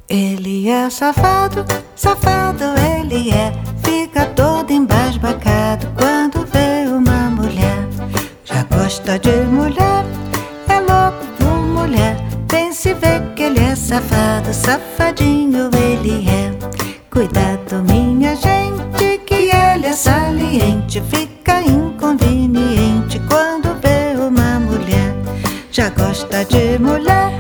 Ele é safado, safado ele é. Fica todo embasbacado quando vê uma mulher. Já gosta de mulher, é louco por mulher. Vem se ver que ele é safado, safadinho ele é. Cuidado minha gente, que ele é saliente. Fica inconveniente quando vê uma mulher. Já gosta de mulher,